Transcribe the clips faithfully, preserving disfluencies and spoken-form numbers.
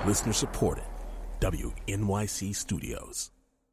Listener supported. W N Y C Studios.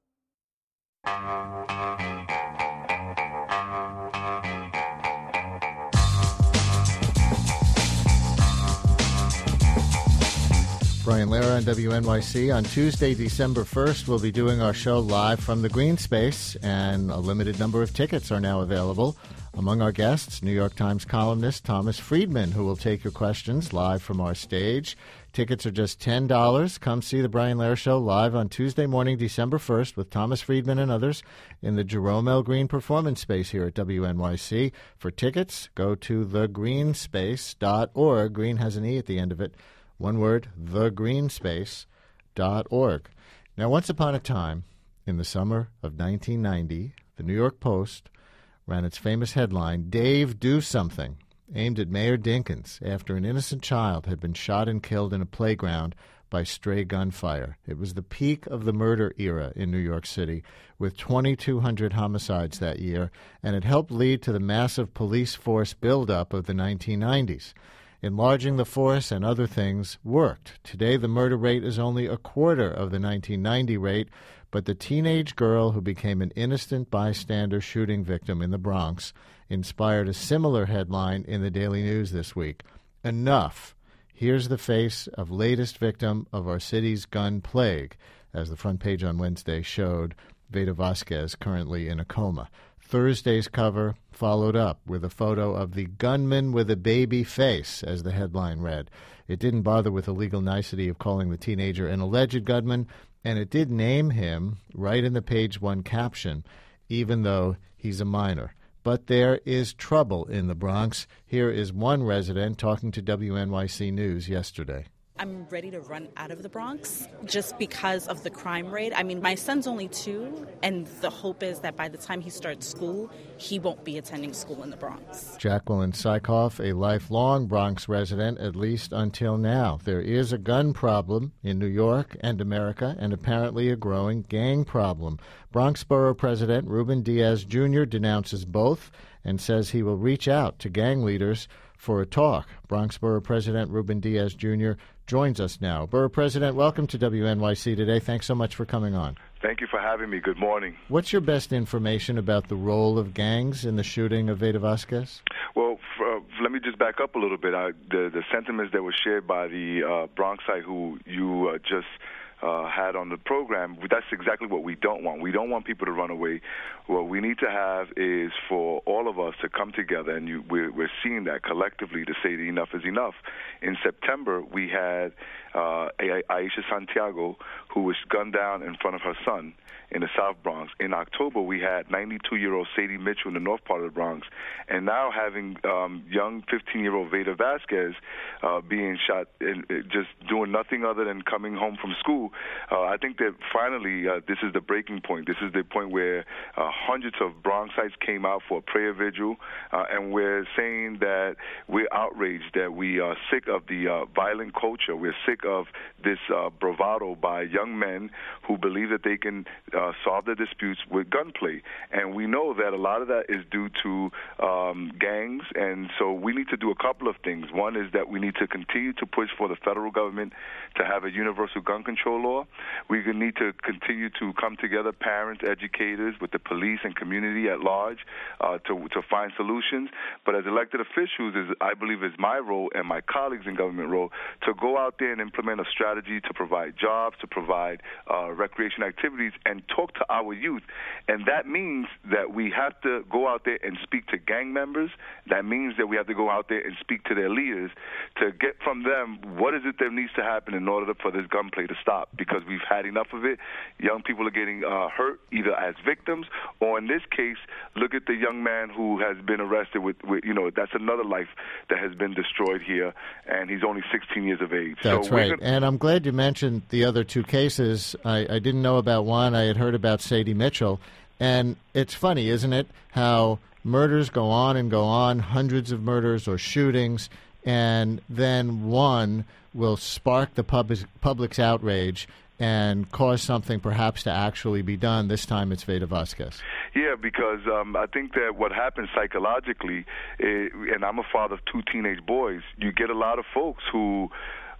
Brian Lehrer on W N Y C. On Tuesday, December first, we'll be doing our show live from the Green Space, and a limited number of tickets are now available. Among our guests, New York Times columnist Thomas Friedman, who will take your questions live from our stage. Tickets are just ten dollars. Come see the Brian Lehrer Show live on Tuesday morning, December first, with Thomas Friedman and others in the Jerome L. Green Performance Space here at W N Y C. For tickets, go to the green space dot org. Green has an E at the end of it. One word, the green space dot org. Now, once upon a time, in the summer of nineteen ninety, the New York Post ran its famous headline, "Dave, Do Something," aimed at Mayor Dinkins after an innocent child had been shot and killed in a playground by stray gunfire. It was the peak of the murder era in New York City, with twenty-two hundred homicides that year, and it helped lead to the massive police force buildup of the nineteen nineties. Enlarging the force and other things worked. Today, the murder rate is only a quarter of the nineteen ninety rate, but the teenage girl who became an innocent bystander shooting victim in the Bronx inspired a similar headline in the Daily News this week. Enough. Here's the face of latest victim of our city's gun plague, as the front page on Wednesday showed Veda Vasquez currently in a coma. Thursday's cover followed up with a photo of the gunman with a baby face, as the headline read. It didn't bother with the legal nicety of calling the teenager an alleged gunman, and it did name him right in the page one caption, even though he's a minor. But there is trouble in the Bronx. Here is one resident talking to W N Y C News yesterday. I'm ready to run out of the Bronx just because of the crime rate. I mean, my son's only two, and the hope is that by the time he starts school, he won't be attending school in the Bronx. Jacqueline Sykoff, a lifelong Bronx resident, at least until now. There is a gun problem in New York and America, and apparently a growing gang problem. Bronx Borough President Ruben Diaz Junior denounces both and says he will reach out to gang leaders for a talk. Bronx Borough President Ruben Diaz Junior joins us now. Borough President, welcome to W N Y C today. Thanks so much for coming on. Thank you for having me. Good morning. What's your best information about the role of gangs in the shooting of Veda Vasquez? Well, for, uh, let me just back up a little bit. I, the, the sentiments that were shared by the uh, Bronxite who you uh, just Uh, had on the program, that's exactly what we don't want. We don't want people to run away. What we need to have is for all of us to come together, and you, we're, we're seeing that collectively to say that enough is enough. In September, we had uh, Aisha Santiago, who was gunned down in front of her son in the South Bronx. In October, we had ninety-two-year-old Sadie Mitchell in the north part of the Bronx. And now having um, young fifteen-year-old Veda Vasquez uh, being shot and just doing nothing other than coming home from school, uh, I think that finally uh, this is the breaking point. This is the point where uh, hundreds of Bronxites came out for a prayer vigil, uh, and we're saying that we're outraged, that we are sick of the uh, violent culture. We're sick of this uh, bravado by young men who believe that they can uh, solve their disputes with gunplay. And we know that a lot of that is due to um, gangs, and so we need to do a couple of things. One is that we need to continue to push for the federal government to have a universal gun control law. We need to continue to come together, parents, educators, with the police and community at large, uh, to to find solutions. But as elected officials, is I believe is my role and my colleagues in government role to go out there and implement a strategy to provide jobs, to provide uh, recreation activities, and talk to our youth. And that means that we have to go out there and speak to gang members. That means that we have to go out there and speak to their leaders to get from them what is it that needs to happen in order for this gunplay to stop, because we've had enough of it. Young people are getting uh, hurt either as victims or, in this case, look at the young man who has been arrested with, with you know, that's another life that has been destroyed here, and he's only sixteen years of age. That's so right. Gonna... And I'm glad you mentioned the other two cases. I, I didn't know about one. I had heard about Sadie Mitchell. And it's funny, isn't it, how murders go on and go on, hundreds of murders or shootings, and then one will spark the public, public's outrage and cause something perhaps to actually be done. This time it's Veda Vasquez. Yeah, because um, I think that what happens psychologically, is, and I'm a father of two teenage boys, you get a lot of folks who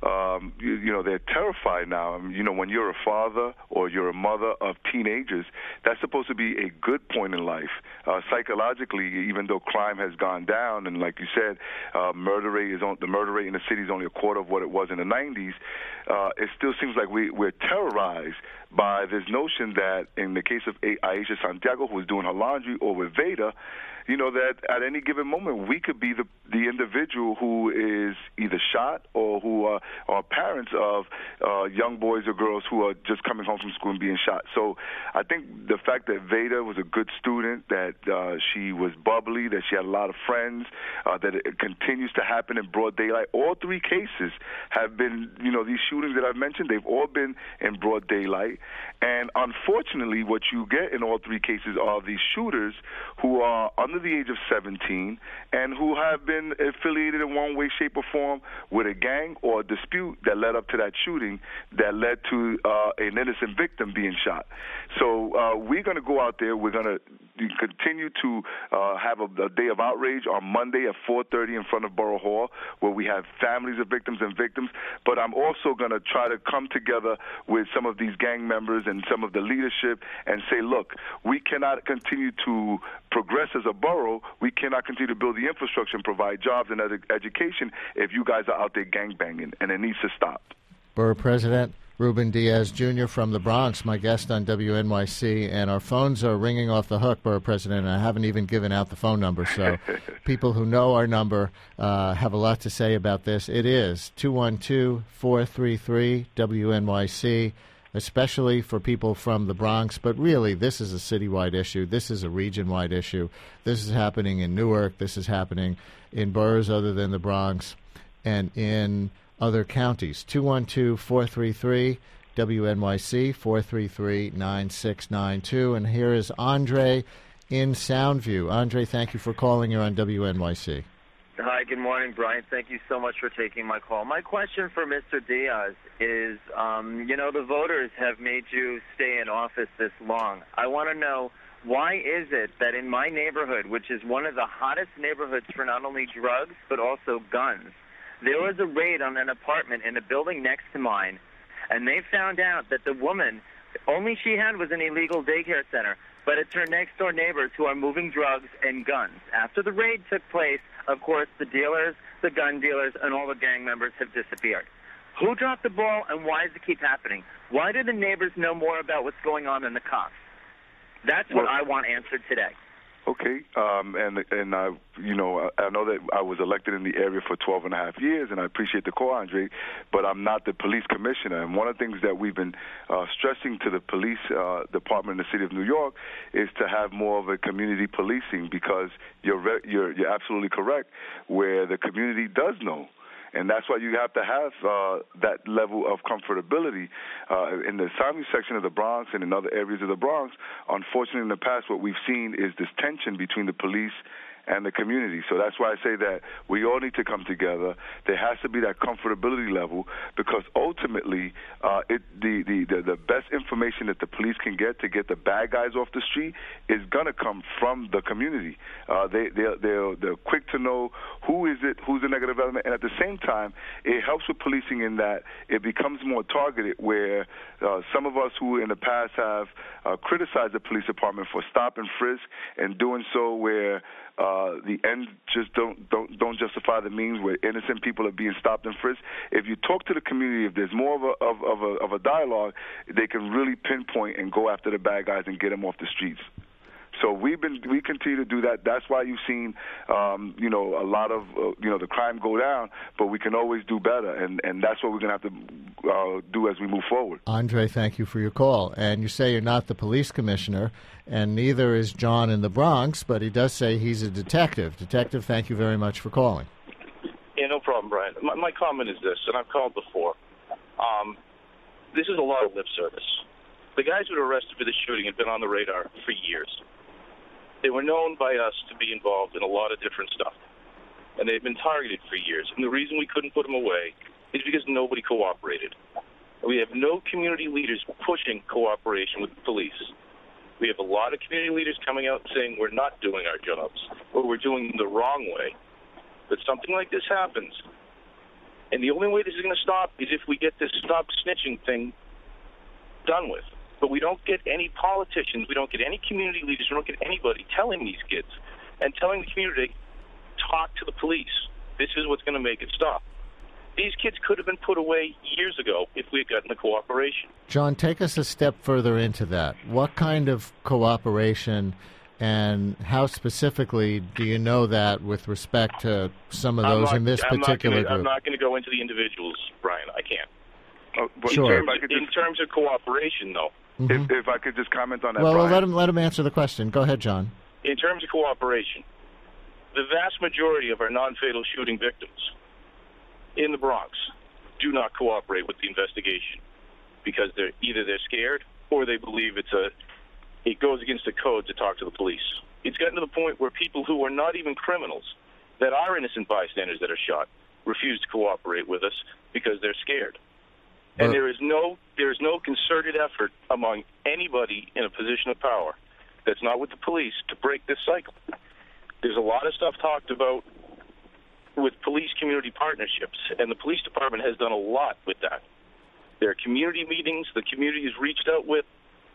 um, you, you know, they're terrified now. I mean, you know, when you're a father or you're a mother of teenagers, that's supposed to be a good point in life. Uh, psychologically, even though crime has gone down, and like you said, uh, murder rate is on, the murder rate in the city is only a quarter of what it was in the nineties, uh, it still seems like we, we're terrorized by this notion that in the case of Aisha Santiago, who was doing her laundry, or with Veda, you know, that at any given moment we could be the the individual who is either shot or who are, are parents of uh, young boys or girls who are just coming home from school and being shot. So I think the fact that Veda was a good student, that uh, she was bubbly, that she had a lot of friends, uh, that it continues to happen in broad daylight. All three cases have been, you know, these shootings that I've mentioned, they've all been in broad daylight. And unfortunately, what you get in all three cases are these shooters who are under the age of seventeen and who have been affiliated in one way, shape, or form with a gang or a dispute that led up to that shooting that led to uh, an innocent victim being shot. So uh, we're going to go out there. We're going to continue to uh, have a, a day of outrage on Monday at four thirty in front of Borough Hall, where we have families of victims and victims. But I'm also going to try to come together with some of these gang members and some of the leadership and say, look, we cannot continue to progress as a borough. We cannot continue to build the infrastructure and provide jobs and ed- education if you guys are out there gangbanging, and it needs to stop. Borough President Ruben Diaz Junior from the Bronx, my guest on W N Y C, and our phones are ringing off the hook, Borough President, and I haven't even given out the phone number, so people who know our number uh, have a lot to say about this. It is two one two, four three three, W N Y C, especially for people from the Bronx, but really this is a citywide issue. This is a region-wide issue. This is happening in Newark. This is happening in boroughs other than the Bronx and in other counties. two one two, four three three, W N Y C, four three three, nine six nine two. And here is Andre in Soundview. Andre, thank you for calling. You're on W N Y C. Hi, good morning, Brian. Thank you so much for taking my call. My question for Mister Diaz is, um, you know, the voters have made you stay in office this long. I want to know, why is it that in my neighborhood, which is one of the hottest neighborhoods for not only drugs but also guns, there was a raid on an apartment in a building next to mine, and they found out that the woman, only she had was an illegal daycare center, but it's her next-door neighbors who are moving drugs and guns. After the raid took place, of course, the dealers, the gun dealers, and all the gang members have disappeared. Who dropped the ball, and why does it keep happening? Why do the neighbors know more about what's going on than the cops? That's what well, I want answered today. Okay, um, and and I, you know, I, I know that I was elected in the area for twelve and a half years, and I appreciate the call, Andre, but I'm not the police commissioner. And one of the things that we've been uh, stressing to the police uh, department in the city of New York is to have more of a community policing, because you're re- you're you're absolutely correct, where the community does know. And that's why you have to have uh, that level of comfortability. Uh, in the Soundview section of the Bronx and in other areas of the Bronx, unfortunately in the past what we've seen is this tension between the police and the community. So that's why I say that we all need to come together. There has to be that comfortability level, because ultimately uh, it, the, the, the, the best information that the police can get to get the bad guys off the street is going to come from the community. Uh, they, they're, they're, they're quick to know who is it, who's the negative element, and at the same time, it helps with policing in that it becomes more targeted, where uh, some of us who in the past have uh, criticized the police department for stop and frisk and doing so where Uh, the ends just don't, don't don't justify the means, where innocent people are being stopped and frisked. If you talk to the community, if there's more of a of, of a of a dialogue, they can really pinpoint and go after the bad guys and get them off the streets. So we've been we continue to do that. That's why you've seen um, you know a lot of uh, you know the crime go down, but we can always do better, and, and that's what we're going to have to uh, do as we move forward. Andre, thank you for your call. And you say you're not the police commissioner, and neither is John in the Bronx, but he does say he's a detective. Detective, thank you very much for calling. Yeah, no problem, Brian. My, my comment is this, and I've called before. Um, this is a lot of lip service. The guys who were arrested for the shooting had been on the radar for years. They were known by us to be involved in a lot of different stuff, and they've been targeted for years. And the reason we couldn't put them away is because nobody cooperated. We have no community leaders pushing cooperation with the police. We have a lot of community leaders coming out saying we're not doing our jobs, or we're doing them the wrong way. But something like this happens, And the only way this is going to stop is if we get this stop snitching thing done with. But we don't get any politicians, we don't get any community leaders, we don't get anybody telling these kids and telling the community, talk to the police. This is what's going to make it stop. These kids could have been put away years ago if we had gotten the cooperation. John, take us a step further into that. What kind of cooperation, and how specifically do you know that with respect to some of those not, in this I'm particular not gonna, group? I'm not going to go into the individuals, Brian. I can't. Oh, but Sure. if I could In just, terms of cooperation, though, Mhm. if, if I could just comment on that, Well, well, Brian. let him let him answer the question. Go ahead, John. in terms of cooperation, the vast majority of our non-fatal shooting victims in the Bronx do not cooperate with the investigation because they're either they're scared or they believe it's a it goes against the code to talk to the police. It's gotten to the point where people who are not even criminals, that are innocent bystanders that are shot, refuse to cooperate with us because they're scared. And But- there is no there is no concerted effort among anybody in a position of power that's not with the police to break this cycle. There's a lot of stuff talked about with police community partnerships, and the police department has done a lot with that. There are community meetings the community has reached out with.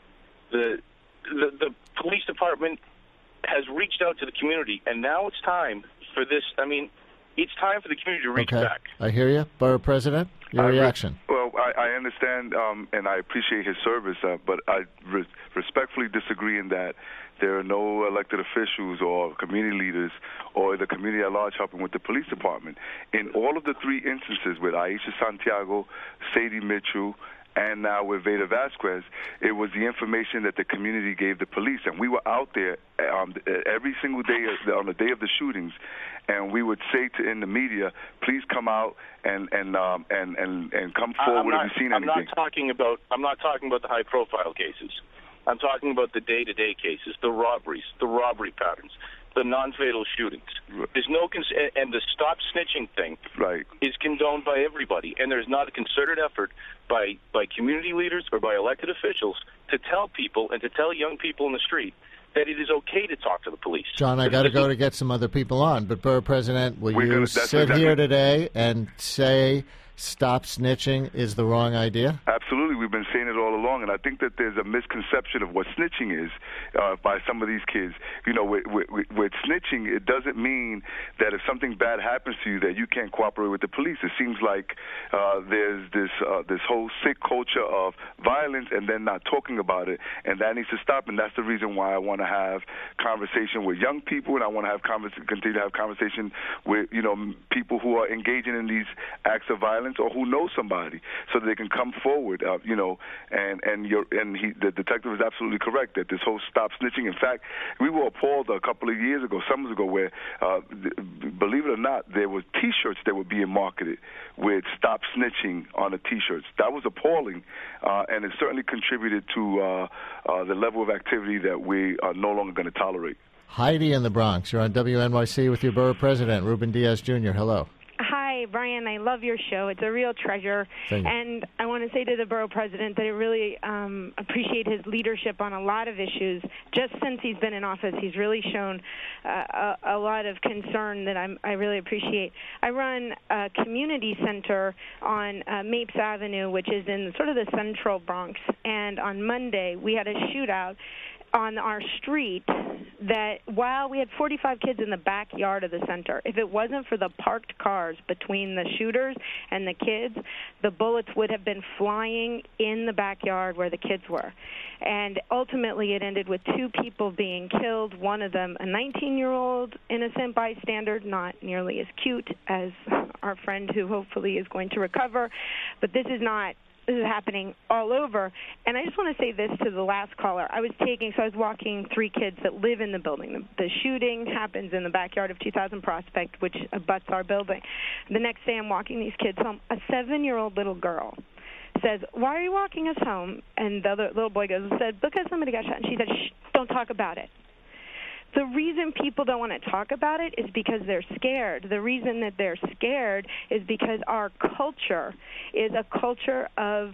The, the the police department has reached out to the community, and now it's time for this. I mean, it's time for the community to reach Okay, back. I hear you. Borough President, your I re- reaction. Well, I, I understand, um, and I appreciate his service, uh, but I re- respectfully disagree in that there are no elected officials or community leaders or the community at large helping with the police department. In all of the three instances with Aisha Santiago, Sadie Mitchell, and now with Veda Vasquez, it was the information that the community gave the police. And we were out there um, every single day on the day of the shootings, and we would say to in the media, please come out and and um, and, and and come forward I'm not, if you've seen I'm anything. not talking about I'm not talking about the high-profile cases. I'm talking about the day-to-day cases, the robberies, the robbery patterns, the non-fatal shootings. There's no cons- and the stop snitching thing Right. is condoned by everybody, and there's not a concerted effort by by community leaders or by elected officials to tell people and to tell young people in the street that it is okay to talk to the police. John, I got to go to get some other people on, but Borough President, will We're you gonna- that's sit exactly- here today and say stop snitching is the wrong idea? Absolutely. We've been saying it all along, and I think that there's a misconception of what snitching is uh, by some of these kids. You know, with, with, with snitching, it doesn't mean that if something bad happens to you that you can't cooperate with the police. It seems like uh, there's this uh, this whole sick culture of violence and then not talking about it, and that needs to stop, and that's the reason why I want to have conversation with young people, and I want to have convers- continue to have conversation with, you know, people who are engaging in these acts of violence or who know somebody, so that they can come forward, uh, you know, and and you're, and he, the detective is absolutely correct that this whole stop snitching. In fact, we were appalled a couple of years ago, summers ago, where, uh, believe it or not, there were T-shirts that were being marketed with "Stop Snitching" on the T-shirts. That was appalling, uh, and it certainly contributed to uh, uh, the level of activity that we are no longer going to tolerate. Heidi in the Bronx, you're on W N Y C with your Borough President, Ruben Diaz Junior Hello. Hi, Brian. I love your show. It's a real treasure. Thank you. And I want to say to the borough president that I really um, appreciate his leadership on a lot of issues. Just since he's been in office, he's really shown uh, a, a lot of concern that I'm, I really appreciate. I run a community center on uh, Mapes Avenue, which is in sort of the central Bronx. And on Monday, we had a shootout on our street that while we had forty-five kids in the backyard of the center, if it wasn't for the parked cars between the shooters and the kids, the bullets would have been flying in the backyard where the kids were. And ultimately it ended with two people being killed, one of them a nineteen-year-old innocent bystander, not nearly as cute as our friend who hopefully is going to recover. But this is not This is happening all over. And I just want to say this to the last caller. I was taking, so I was walking three kids that live in the building. The, the shooting happens in the backyard of two thousand Prospect, which abuts our building. The next day I'm walking these kids home. A seven-year-old little girl says, "Why are you walking us home?" And the other little boy goes and said, "Because somebody got shot." And she said, "Shh, don't talk about it." The reason people don't want to talk about it is because they're scared. The reason that they're scared is because our culture is a culture of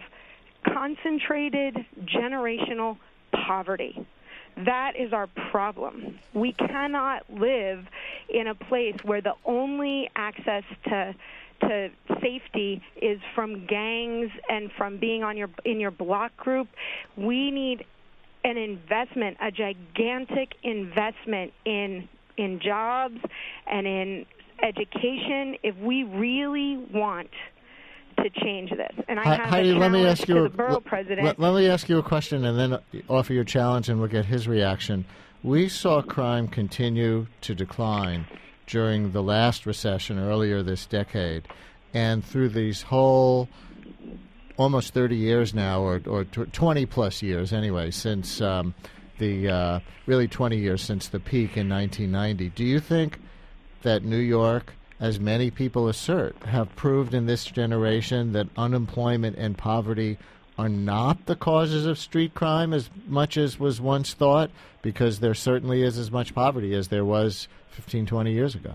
concentrated generational poverty. That is our problem. We cannot live in a place where the only access to to safety is from gangs and from being on your in your block group. We need an investment, a gigantic investment in in jobs and in education if we really want to change this. And I have Heidi, a challenge let me ask you to a, the borough president. Let, let me ask you a question and then offer your challenge, and we'll get his reaction. We saw crime continue to decline during the last recession earlier this decade, and through these whole almost thirty years now, or, or twenty plus years anyway, since um, the uh, really twenty years since the peak in nineteen ninety. Do you think that New York, as many people assert, have proved in this generation that unemployment and poverty are not the causes of street crime as much as was once thought? Because there certainly is as much poverty as there was fifteen, twenty years ago.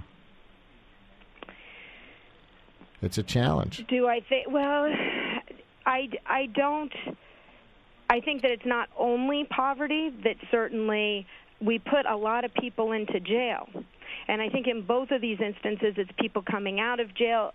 It's a challenge. Do I think, well, I, I don't, I think that it's not only poverty, that certainly we put a lot of people into jail. And I think in both of these instances, it's people coming out of jail.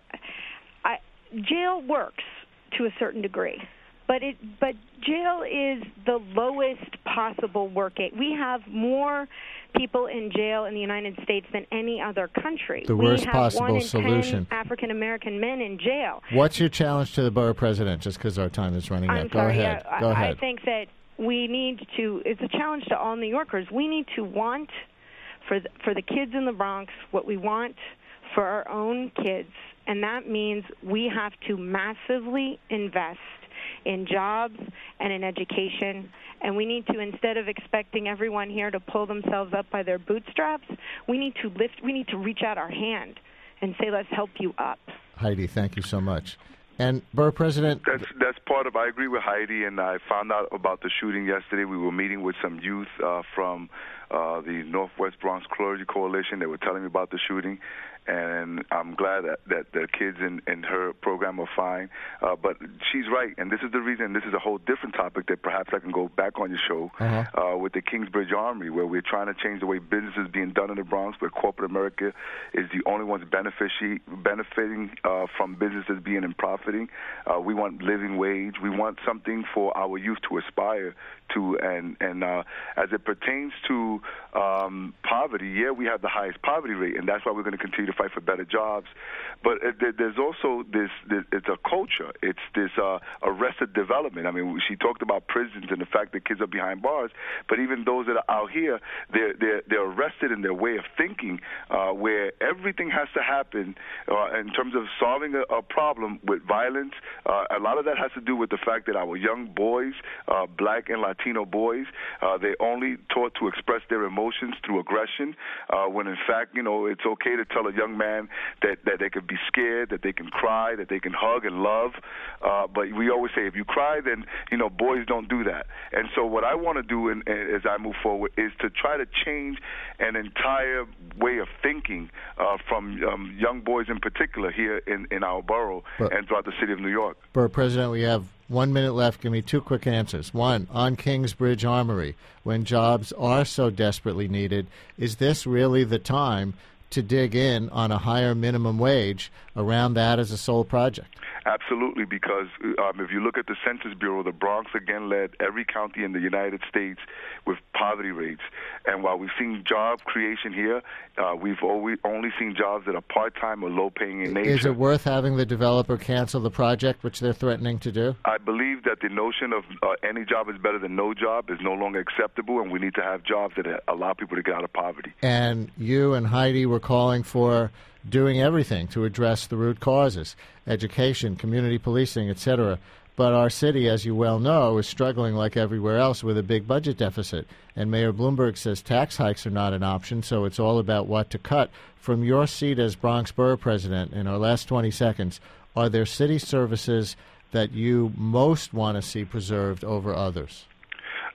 I, jail works to a certain degree, but it but jail is the lowest possible work rate. We have more people in jail in the United States than any other country. The worst we have possible one in solution. ten African American men in jail. What's your challenge to the borough president? Just because our time is running I'm out. Go sorry, ahead. Yeah, Go I, ahead. I think that we need to. It's a challenge to all New Yorkers. We need to want for the, for the kids in the Bronx what we want for our own kids, and that means we have to massively invest in jobs and in education. And we need to, instead of expecting everyone here to pull themselves up by their bootstraps, we need to lift, we need to reach out our hand and say, let's help you up. Heidi, thank you so much. And Borough President, that's that's part of. I agree with Heidi, and I found out about the shooting yesterday. We were meeting with some youth uh, from uh, the Northwest Bronx Clergy Coalition. They were telling me about the shooting, and I'm glad that, that the kids in, in her program are fine. Uh, but she's right, and this is the reason. This is a whole different topic that perhaps I can go back on your show uh-huh. uh, with the Kingsbridge Armory, where we're trying to change the way business is being done in the Bronx, where corporate America is the only ones benefici- benefiting uh, from businesses being in profiting. Uh, we want living wage. We want something for our youth to aspire to, and and uh, as it pertains to um, poverty, yeah, we have the highest poverty rate, and that's why we're going to continue to fight for better jobs. But uh, there's also this, this, it's a culture. It's this uh, arrested development. I mean, she talked about prisons and the fact that kids are behind bars, but even those that are out here, they're, they're, they're arrested in their way of thinking, uh, where everything has to happen uh, in terms of solving a, a problem with violence. Uh, a lot of that has to do with the fact that our young boys, uh, black and Latino boys, uh, they're only taught to express their emotions through aggression, uh, when in fact, you know, it's okay to tell a young man that, that they could be scared, that they can cry, that they can hug and love. Uh, but we always say, if you cry, then, you know, boys don't do that. And so what I want to do in, in, as I move forward is to try to change an entire way of thinking uh, from um, young boys in particular here in, in our borough but, and throughout the city of New York. Borough President, we have one minute left. Give me two quick answers. One, on Kingsbridge Armory, when jobs are so desperately needed, is this really the time to dig in on a higher minimum wage around that as a sole project? Absolutely, because um, if you look at the Census Bureau, the Bronx again led every county in the United States with poverty rates. And while we've seen job creation here, uh, we've always only seen jobs that are part-time or low-paying in nature. Is it worth having the developer cancel the project, which they're threatening to do? I believe that the notion of uh, any job is better than no job is no longer acceptable, and we need to have jobs that allow people to get out of poverty. And you and Heidi were calling for doing everything to address the root causes, education, community policing, et cetera. But our city, as you well know, is struggling like everywhere else with a big budget deficit. And Mayor Bloomberg says tax hikes are not an option, so it's all about what to cut. From your seat as Bronx Borough President, in our last twenty seconds, are there city services that you most want to see preserved over others?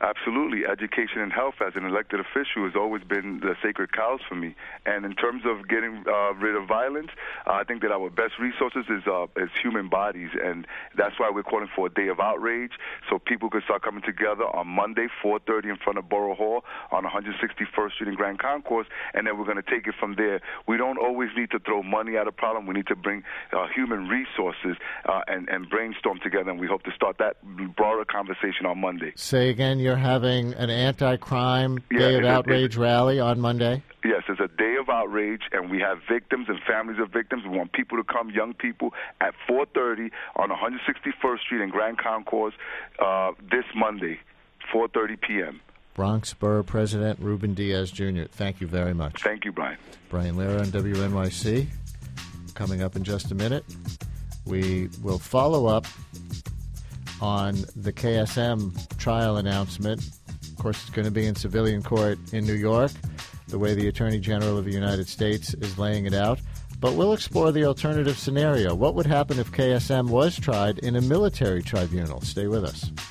Absolutely. Education and health as an elected official has always been the sacred cows for me. And in terms of getting uh, rid of violence, uh, I think that our best resources is, uh, is human bodies. And that's why we're calling for a day of outrage so people can start coming together on Monday, four thirty in front of Borough Hall on one hundred sixty-first Street in Grand Concourse. And then we're going to take it from there. We don't always need to throw money at a problem. We need to bring uh, human resources uh, and, and brainstorm together. And we hope to start that broader conversation on Monday. Say again, you're having an anti-crime Yeah, Day of it's a- Outrage rally on Monday? Yes, it's a day of outrage, and we have victims and families of victims. We want people to come, young people, at four thirty on one hundred sixty-first Street in Grand Concourse uh, this Monday, four thirty p.m. Bronx Borough President Ruben Diaz Junior, thank you very much. Thank you, Brian. Brian Lehrer on W N Y C. Coming up in just a minute, we will follow up on the K S M trial announcement. Of course, it's going to be in civilian court in New York, the way the Attorney General of the United States is laying it out. But we'll explore the alternative scenario. What would happen if K S M was tried in a military tribunal? Stay with us.